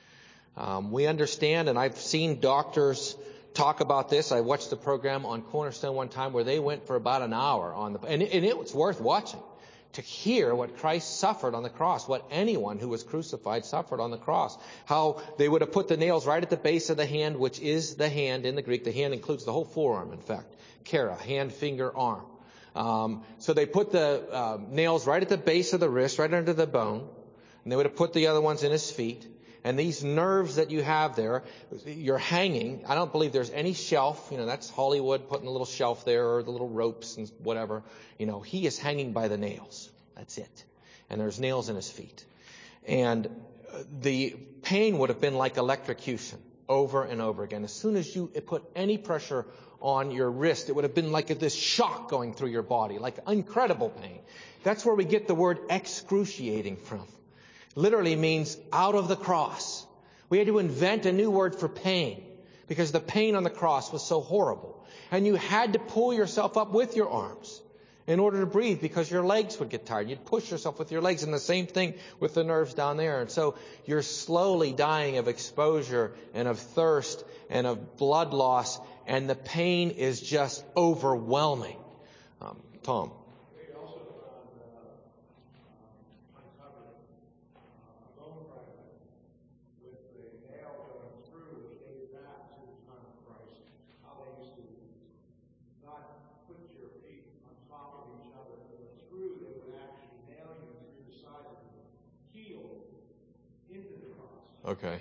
Um, we understand, and I've seen doctors talk about this. I watched the program on Cornerstone one time where they went for about an hour on the, and, and it was worth watching to hear what Christ suffered on the cross, what anyone who was crucified suffered on the cross. How they would have put the nails right at the base of the hand, which is the hand in the Greek. The hand includes the whole forearm, in fact. Kera, hand, finger, arm. Um, so they put the uh, nails right at the base of the wrist, right under the bone, and they would have put the other ones in his feet. And these nerves that you have there, you're hanging. I don't believe there's any shelf. You know, that's Hollywood putting a little shelf there or the little ropes and whatever. You know, he is hanging by the nails. That's it. And there's nails in his feet. And the pain would have been like electrocution over and over again. As soon as you put any pressure on your wrist, it would have been like this shock going through your body, like incredible pain. That's where we get the word excruciating from. Literally means out of the cross. We had to invent a new word for pain because the pain on the cross was so horrible. And you had to pull yourself up with your arms in order to breathe because your legs would get tired. You'd push yourself with your legs, and the same thing with the nerves down there. And so you're slowly dying of exposure and of thirst and of blood loss, and the pain is just overwhelming. Um, Tom. Okay.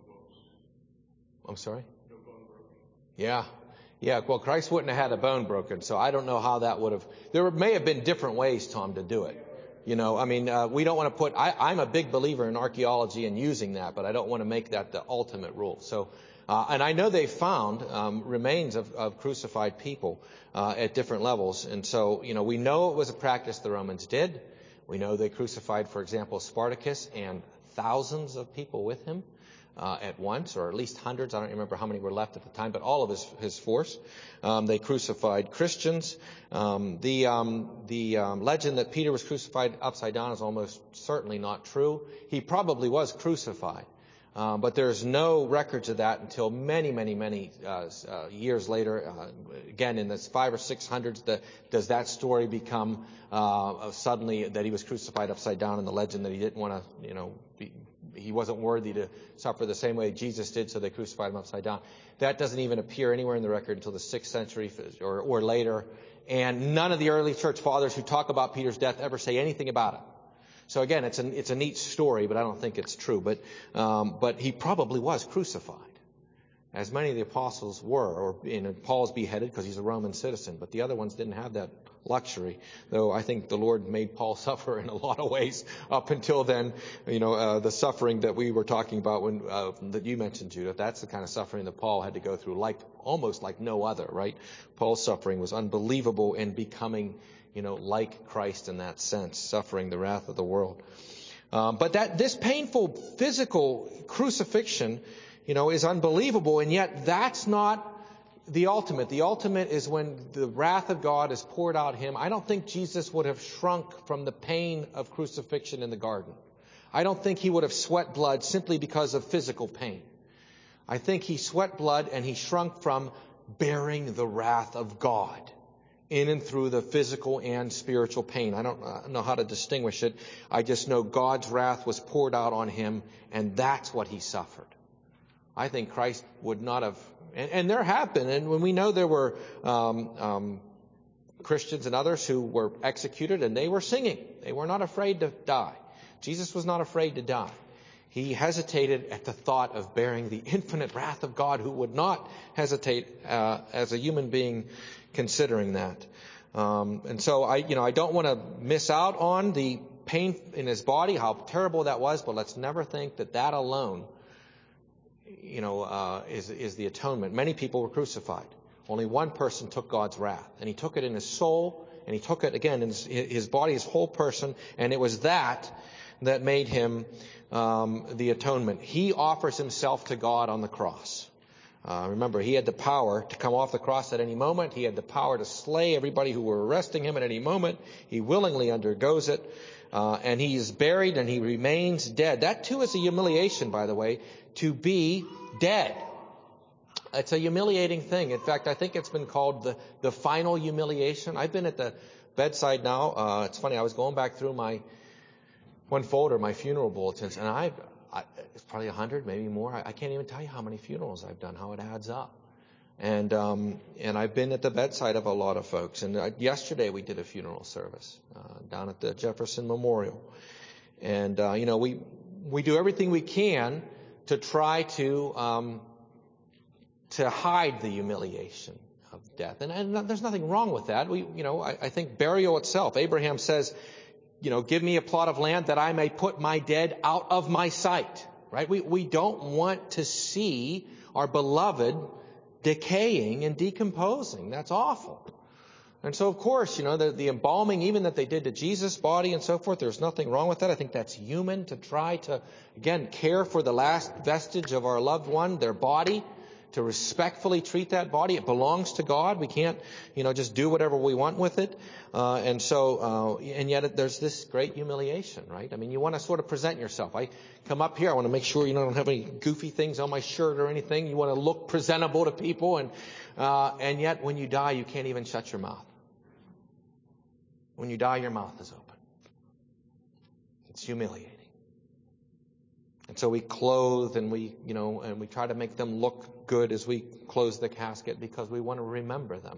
I'm sorry? No bone broken. Yeah. Yeah. Well, Christ wouldn't have had a bone broken, so I don't know how that would have. There may have been different ways, Tom, to do it. You know, I mean, uh, we don't want to put. I, I'm a big believer in archaeology and using that, but I don't want to make that the ultimate rule. So, uh, and I know they found um, remains of, of crucified people uh, at different levels, and so you know, we know it was a practice the Romans did. We know they crucified, for example, Spartacus and thousands of people with him uh, at once, or at least hundreds. I don't remember how many were left at the time, but all of his, his force. Um, they crucified Christians. Um, the um, the um, legend that Peter was crucified upside down is almost certainly not true. He probably was crucified, um, but there's no records of that until many, many, many uh, uh, years later. Uh, again, in the five or six hundreds, the, does that story become uh, suddenly that he was crucified upside down, and the legend that he didn't want to, you know, be, he wasn't worthy to suffer the same way Jesus did, so they crucified him upside down. That doesn't even appear anywhere in the record until the sixth century or, or later. And none of the early church fathers who talk about Peter's death ever say anything about it. So again, it's a, it's a neat story, but I don't think it's true. But, um, but he probably was crucified, as many of the apostles were. Or you know, Paul's beheaded because he's a Roman citizen, but the other ones didn't have that luxury. Though I think the Lord made Paul suffer in a lot of ways up until then. You know, uh, the suffering that we were talking about when uh, that you mentioned, Judith, that's the kind of suffering that Paul had to go through, like almost like no other, right? Paul's suffering was unbelievable in becoming, you know, like Christ in that sense, suffering the wrath of the world. Um, but that this painful physical crucifixion, you know, is unbelievable, and yet that's not the ultimate. The ultimate is when the wrath of God is poured out him. I don't think Jesus would have shrunk from the pain of crucifixion in the garden. I don't think he would have sweat blood simply because of physical pain. I think he sweat blood and he shrunk from bearing the wrath of God in and through the physical and spiritual pain. I don't know how to distinguish it. I just know God's wrath was poured out on him, and that's what he suffered. I think Christ would not have, and, and there have been, and when we know there were um, um, Christians and others who were executed, and they were singing. They were not afraid to die. Jesus was not afraid to die. He hesitated at the thought of bearing the infinite wrath of God, who would not hesitate uh, as a human being considering that. Um, and so I, you know, I don't want to miss out on the pain in his body, how terrible that was, but let's never think that that alone, you know, uh, is, is the atonement. Many people were crucified. Only one person took God's wrath, and he took it in his soul, and he took it again in his, his body, his whole person, and it was that that made him um, the atonement. He offers himself to God on the cross. Uh, remember, he had the power to come off the cross at any moment. He had the power to slay everybody who were arresting him at any moment. He willingly undergoes it. Uh, and he is buried and he remains dead. That too is a humiliation, by the way, to be dead. It's a humiliating thing. In fact, I think it's been called the, the final humiliation. I've been at the bedside now. Uh, it's funny, I was going back through my one folder, my funeral bulletins, and I've I, it's probably a hundred, maybe more. I, I can't even tell you how many funerals I've done, how it adds up. And um, and I've been at the bedside of a lot of folks. And uh, yesterday we did a funeral service uh, down at the Jefferson Memorial. And uh, you know, we we do everything we can to try to um, to hide the humiliation of death. And, and there's nothing wrong with that. We you know I, I think burial itself. Abraham says, you know, give me a plot of land that I may put my dead out of my sight, right? We we don't want to see our beloved decaying and decomposing. That's awful. And so, of course, you know, the, the embalming even that they did to Jesus' body and so forth, there's nothing wrong with that. I think that's human to try to, again, care for the last vestige of our loved one, their body, to respectfully treat that body. It belongs to God. We can't, you know, just do whatever we want with it. Uh, and so, uh, and yet it, there's this great humiliation, right? I mean, you want to sort of present yourself. I come up here, I want to make sure, you know, I don't have any goofy things on my shirt or anything. You want to look presentable to people. And, uh, and yet when you die, you can't even shut your mouth. When you die, your mouth is open. It's humiliating. And so we clothe and we, you know, and we try to make them look good as we close the casket because we want to remember them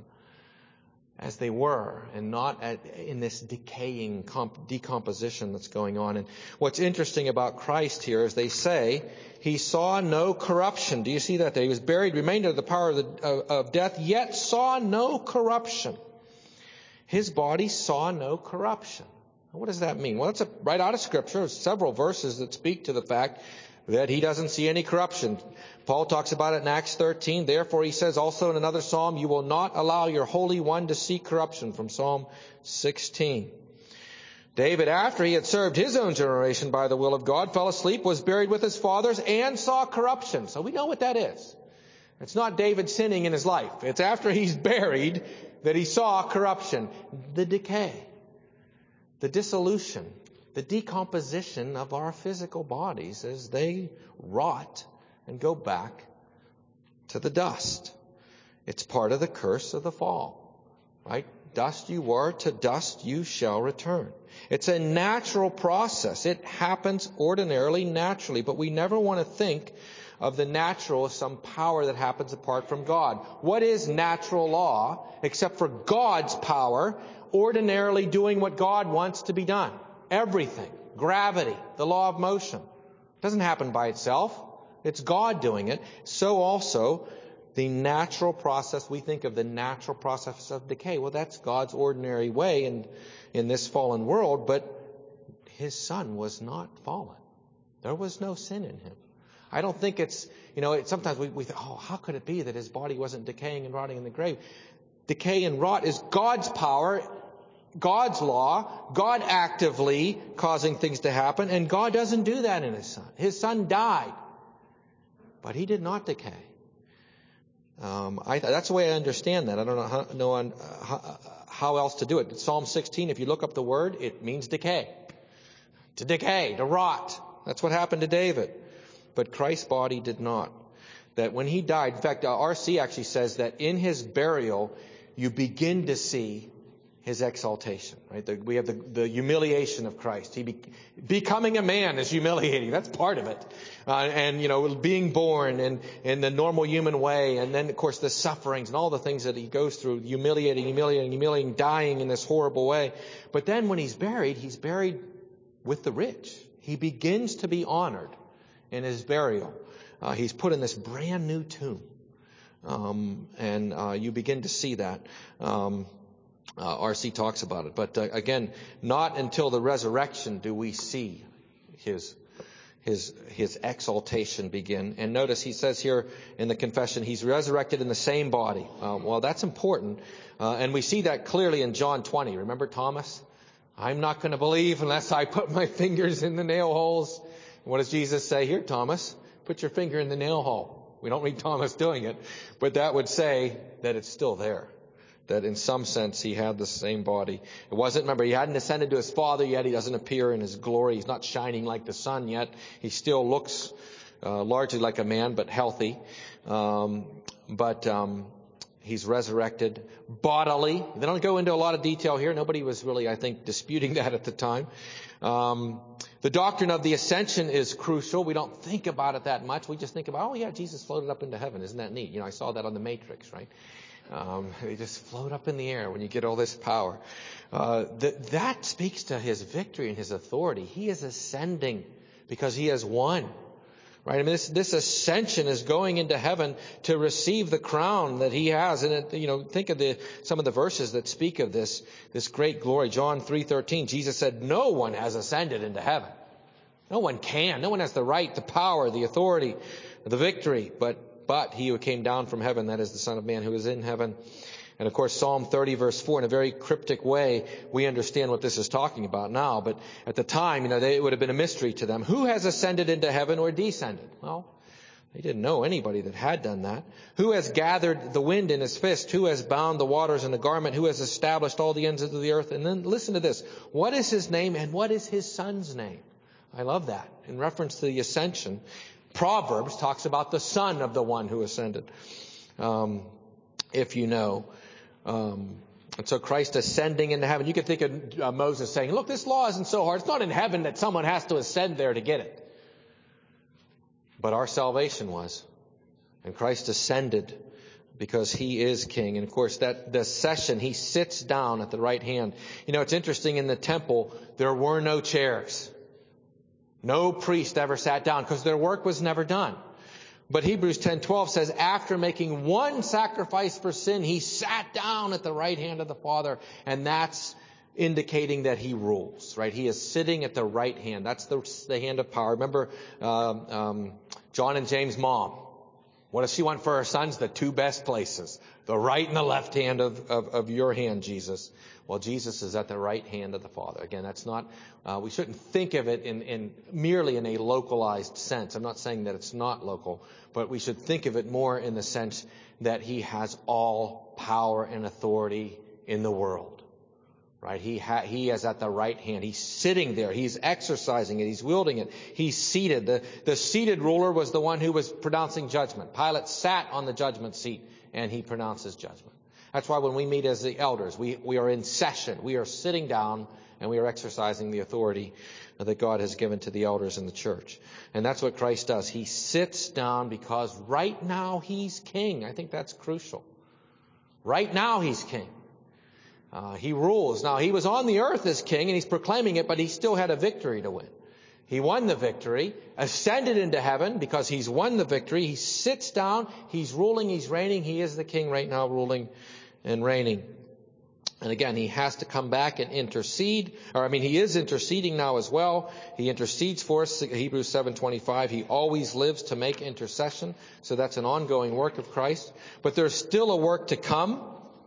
as they were and not at, in this decaying comp- decomposition that's going on. And what's interesting about Christ here is they say he saw no corruption. Do you see that? That he was buried, remained under the power of, the, of, of death, yet saw no corruption. His body saw no corruption. What does that mean? Well, it's a, right out of Scripture. There's several verses that speak to the fact that he doesn't see any corruption. Paul talks about it in Acts thirteen. Therefore, he says also in another psalm, you will not allow your Holy One to see corruption, from Psalm sixteen. David, after he had served his own generation by the will of God, fell asleep, was buried with his fathers, and saw corruption. So we know what that is. It's not David sinning in his life. It's after he's buried that he saw corruption. The decay, the dissolution, the decomposition of our physical bodies as they rot and go back to the dust. It's part of the curse of the fall, right? Dust you were, to dust you shall return. It's a natural process. It happens ordinarily, naturally, but we never want to think of the natural as some power that happens apart from God. What is natural law except for God's power ordinarily doing what God wants to be done? Everything. Gravity, the law of motion. It doesn't happen by itself. It's God doing it. So also the natural process, we think of the natural process of decay. Well, that's God's ordinary way in, in this fallen world, but his Son was not fallen. There was no sin in him. I don't think it's, you know, it, sometimes we, we think, oh, how could it be that his body wasn't decaying and rotting in the grave? Decay and rot is God's power, God's law, God actively causing things to happen, and God doesn't do that in his Son. His Son died, but he did not decay. Um, I, that's the way I understand that. I don't know, how, know on, uh, how, how else to do it. Psalm sixteen, if you look up the word, it means decay. To decay, to rot. That's what happened to David. But Christ's body did not. That when he died, in fact, uh, R C actually says that in his burial, you begin to see his exaltation, right? The, we have the, the humiliation of Christ. He be, becoming a man is humiliating. That's part of it. Uh, and, you know, being born in, in the normal human way. And then, of course, the sufferings and all the things that he goes through, humiliating, humiliating, humiliating, dying in this horrible way. But then when he's buried, he's buried with the rich. He begins to be honored in his burial. Uh, he's put in this brand new tomb. Um, and uh, you begin to see that. Um, uh, R C talks about it. But uh, again, not until the resurrection do we see his his his exaltation begin. And notice he says here in the confession, he's resurrected in the same body. Uh, well, that's important. Uh, and we see that clearly in John twenty. Remember Thomas? I'm not going to believe unless I put my fingers in the nail holes. What does Jesus say here, Thomas? Put your finger in the nail hole. We don't read Thomas doing it, but that would say that it's still there. That in some sense he had the same body. It wasn't, remember, he hadn't ascended to his Father yet. He doesn't appear in his glory. He's not shining like the sun yet. He still looks uh, largely like a man, but healthy. Um, but um, he's resurrected bodily. They don't go into a lot of detail here. Nobody was really, I think, disputing that at the time. Um, the doctrine of the ascension is crucial. We don't think about it that much. We just think about, oh yeah, Jesus floated up into heaven. Isn't that neat? You know, I saw that on The Matrix, right? Um, they just float up in the air when you get all this power. Uh, that, that speaks to his victory and his authority. He is ascending because he has won. Right? I mean, this, this ascension is going into heaven to receive the crown that he has. And, it, you know, think of the, some of the verses that speak of this, this great glory. John three thirteen, Jesus said, no one has ascended into heaven. No one can. No one has the right, the power, the authority, the victory. But, but he who came down from heaven, that is the Son of Man who is in heaven. And of course, Psalm thirty verse four, in a very cryptic way, we understand what this is talking about now. But at the time, you know, they, it would have been a mystery to them. Who has ascended into heaven or descended? Well, they didn't know anybody that had done that. Who has gathered the wind in his fist? Who has bound the waters in a garment? Who has established all the ends of the earth? And then listen to this. What is his name and what is his son's name? I love that. In reference to the ascension, Proverbs talks about the son of the one who ascended. Um, if you know. Um, and so Christ ascending into heaven. You could think of uh, Moses saying, look, this law isn't so hard. It's not in heaven that someone has to ascend there to get it. But our salvation was. And Christ ascended because he is king. And of course, that the session, he sits down at the right hand. You know, it's interesting, in the temple, there were no chairs. No priest ever sat down because their work was never done. But Hebrews ten twelve says, after making one sacrifice for sin, he sat down at the right hand of the Father. And that's indicating that he rules, right? He is sitting at the right hand. That's the, the hand of power. Remember um, um, John and James' mom. What does she want for her sons? The two best places. The right and the left hand of, of, of your hand, Jesus. Well, Jesus is at the right hand of the Father. Again, that's not, uh, we shouldn't think of it in, in merely in a localized sense. I'm not saying that it's not local, but we should think of it more in the sense that he has all power and authority in the world. Right? He ha- he is at the right hand. He's sitting there. He's exercising it. He's wielding it. He's seated. The, the seated ruler was the one who was pronouncing judgment. Pilate sat on the judgment seat and he pronounces judgment. That's why when we meet as the elders, we, we are in session. We are sitting down and we are exercising the authority that God has given to the elders in the church. And that's what Christ does. He sits down because right now he's king. I think that's crucial. Right now he's king. Uh, he rules. Now, he was on the earth as king and he's proclaiming it, but he still had a victory to win. He won the victory, ascended into heaven because he's won the victory. He sits down. He's ruling. He's reigning. He is the king right now, ruling and reigning. And again, he has to come back and intercede. Or, I mean, he is interceding now as well. He intercedes for us, Hebrews seven twenty-five. He always lives to make intercession. So that's an ongoing work of Christ. But there's still a work to come.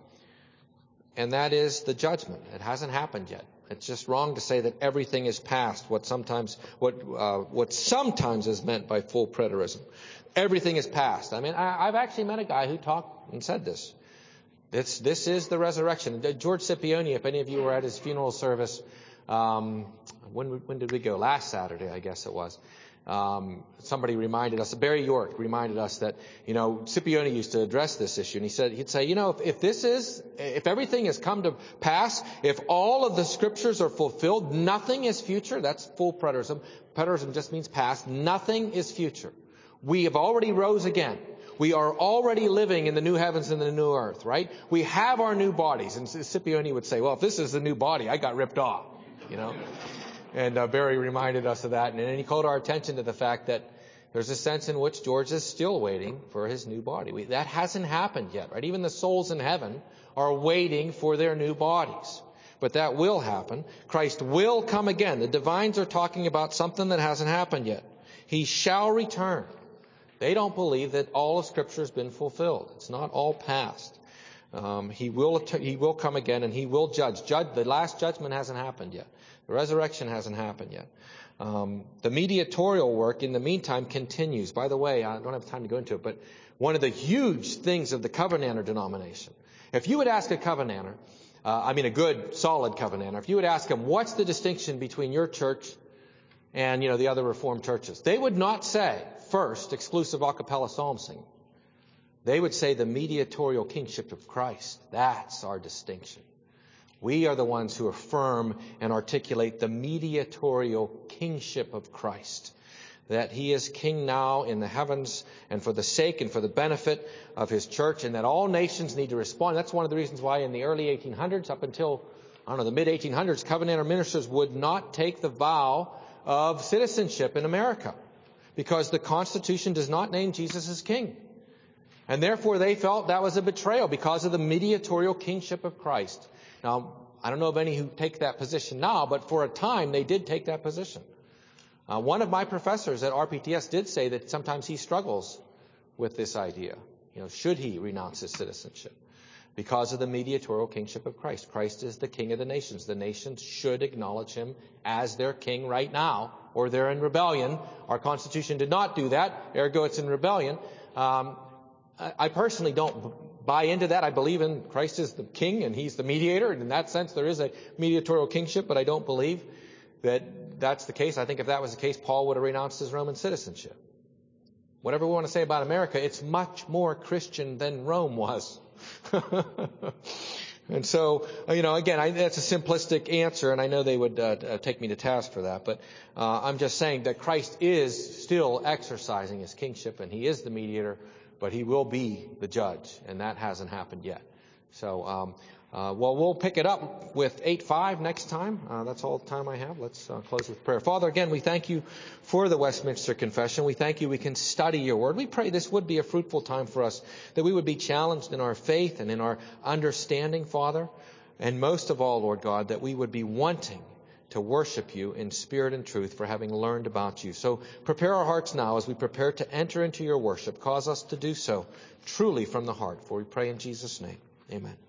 And that is the judgment. It hasn't happened yet. It's just wrong to say that everything is past, what sometimes, what, uh, what sometimes is meant by full preterism. Everything is past. I mean, I, I've actually met a guy who talked and said this. This, this is the resurrection. George Scipione, if any of you were at his funeral service, um, when, when did we go? Last Saturday, I guess it was. Um, somebody reminded us, Barry York reminded us that, you know, Scipione used to address this issue. And he said, he'd say, you know, if, if this is, if everything has come to pass, if all of the scriptures are fulfilled, nothing is future. That's full preterism. Preterism just means past. Nothing is future. We have already rose again. We are already living in the new heavens and the new earth, right? We have our new bodies. And Scipione would say, well, if this is the new body, I got ripped off, you know? And uh, Barry reminded us of that. And then he called our attention to the fact that There's a sense in which George is still waiting for his new body. We, that hasn't happened yet, right? Even the souls in heaven are waiting for their new bodies. But that will happen. Christ will come again. The divines are talking about something that hasn't happened yet. He shall return. They don't believe that all of Scripture has been fulfilled. It's not all past. Um, he will he will come again, and he will judge. Judge. The last judgment hasn't happened yet. The resurrection hasn't happened yet. Um, the mediatorial work, in the meantime, continues. By the way, I don't have time to go into it, but one of the huge things of the Covenanter denomination, if you would ask a Covenanter, uh, I mean a good, solid Covenanter, if you would ask him, what's the distinction between your church and, you know, the other Reformed churches? They would not say, first, exclusive a cappella psalm singing. They would say the mediatorial kingship of Christ. That's our distinction. We are the ones who affirm and articulate the mediatorial kingship of Christ. That he is king now in the heavens, and for the sake and for the benefit of his church, and that all nations need to respond. That's one of the reasons why in the early eighteen hundreds, up until, I don't know, the mid eighteen hundreds, Covenanter ministers would not take the vow of citizenship in America, because the Constitution does not name Jesus as king. And therefore they felt that was a betrayal because of the mediatorial kingship of Christ. Now, I don't know of any who take that position now, but for a time they did take that position. Uh, one of my professors at R P T S did say that sometimes he struggles with this idea. You know, should he renounce his citizenship? Because of the mediatorial kingship of Christ. Christ is the king of the nations. The nations should acknowledge him as their king right now, or they're in rebellion. Our Constitution did not do that, ergo it's in rebellion. Um, I personally don't buy into that. I believe in Christ as the king and he's the mediator. And in that sense, there is a mediatorial kingship, but I don't believe that that's the case. I think if that was the case, Paul would have renounced his Roman citizenship. Whatever we want to say about America, it's much more Christian than Rome was. And so, you know, again, I, that's a simplistic answer, and I know they would uh, uh, take me to task for that. But uh, I'm just saying that Christ is still exercising his kingship, and he is the mediator. But he will be the judge, and that hasn't happened yet. So, um, uh, well, we'll pick it up with eight five next time. Uh, that's all the time I have. Let's uh, close with prayer. Father, again, we thank you for the Westminster Confession. We thank you we can study your word. We pray this would be a fruitful time for us, that we would be challenged in our faith and in our understanding, Father. And most of all, Lord God, that we would be wanting to worship you in spirit and truth for having learned about you. So prepare our hearts now as we prepare to enter into your worship. Cause us to do so truly from the heart. For we pray in Jesus' name. Amen.